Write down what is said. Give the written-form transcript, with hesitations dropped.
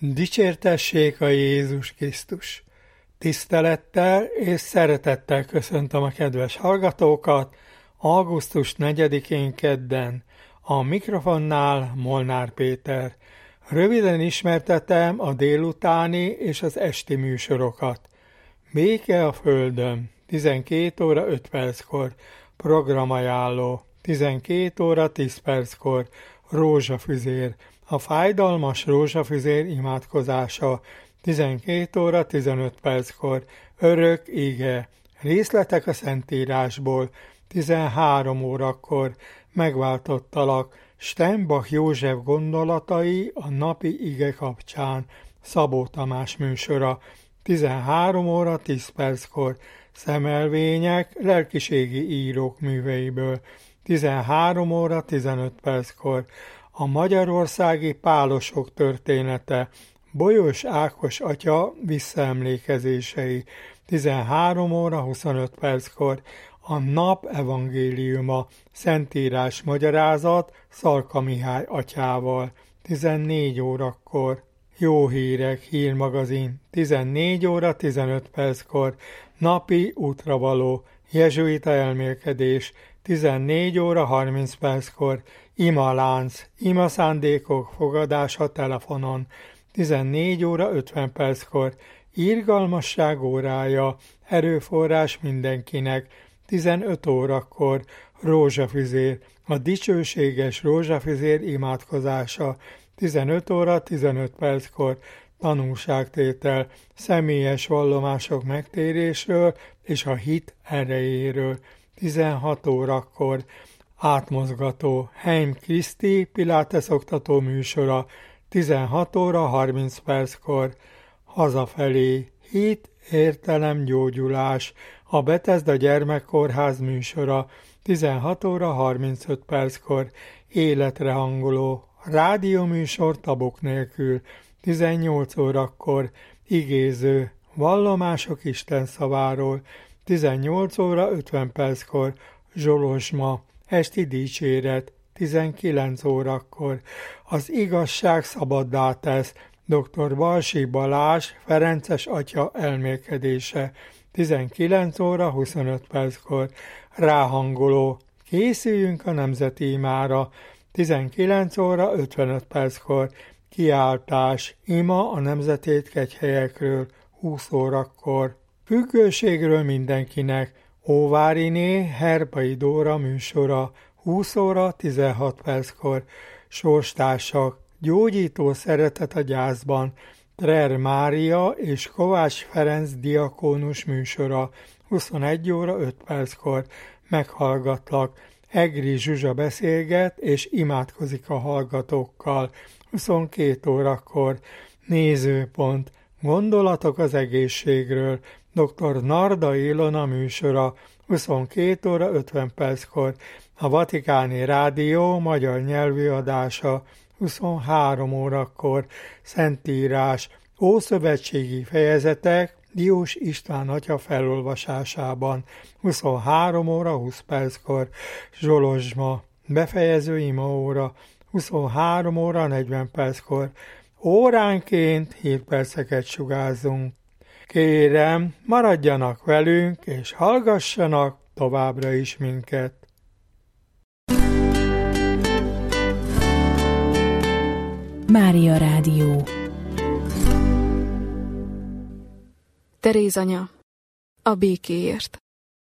Dicsértessék a Jézus Krisztus! Tisztelettel és szeretettel köszöntöm a kedves hallgatókat, augusztus 4-én kedden, a mikrofonnál Molnár Péter. Röviden ismertetem a délutáni és az esti műsorokat. Béke a Földön, 12 óra 5 perckor, programajánló, 12 óra 10 perckor, rózsafüzér, a fájdalmas rózsafüzér imádkozása, 12 óra 15 perckor, örök ige, részletek a Szentírásból, 13 órakor, megváltottalak, Steinbach József gondolatai a napi ige kapcsán, Szabó Tamás műsora, 13 óra 10 perckor, szemelvények lelkiségi írók műveiből, 13 óra 15 perckor, a magyarországi pálosok története, Bolyos Ákos atya visszaemlékezései, 13 óra 25 perckor, a nap evangéliuma, Szentírás magyarázat Szalka Mihály atyával, 14 órakor, Jó hírek, hírmagazin, 14 óra 15 perckor, napi útravaló, jezsuita elmélkedés, 14 óra 30 perckor, imalánc, imaszándékok fogadása telefonon, 14 óra 50 perckor, irgalmasság órája, erőforrás mindenkinek, 15 órakor, rózsafüzér, a dicsőséges rózsafüzér imádkozása, 15 óra 15 perckor, tanúságtétel, személyes vallomások megtérésről és a hit erejéről, 16 órakor, átmozgató, Heim Kriszti Pilates oktató műsora, 16 óra 30 perckor, hazafelé, hit, értelem, gyógyulás, a Bethesda gyermekkórház műsora, 16 óra 35 perckor, életre hangoló, rádióműsor tabok nélkül, 18 órakor, igéző, vallomások Isten szaváról, 18 óra 50 perckor, zsolozsma, esti dicséret, 19 órakor, az igazság szabaddá tesz, dr. Balsi Balázs Ferences atya elmélkedése, 19 óra 25 perckor, ráhangoló, készüljünk a nemzeti imára, 19 óra 55 perckor, kiáltás, ima a nemzetét kegyhelyekről, 20 órakor, függőségről mindenkinek, Óváriné Herpai Dóra műsora, 20 óra 16 perckor, sorstársak, gyógyító szeretet a gyászban, Trer Mária és Kovács Ferenc diakónus műsora, 21 óra 5 perckor, meghallgatlak, Egri Zsuzsa beszélget és imádkozik a hallgatókkal, 22 órakor, nézőpont, gondolatok az egészségről, dr. Narda Ilona műsora, 22 óra 50 perckor, a Vatikáni Rádió magyar nyelvű adása, 23 órakor, Szentírás, ószövetségi fejezetek Diós István atya felolvasásában, 23 óra 20 perckor, zsolozsma, befejező imaóra, 23 óra 40 perckor, óránként hírperceket sugázzunk. Kérem, maradjanak velünk, és hallgassanak továbbra is minket. Mária Rádió. Teréz anya, a békéért.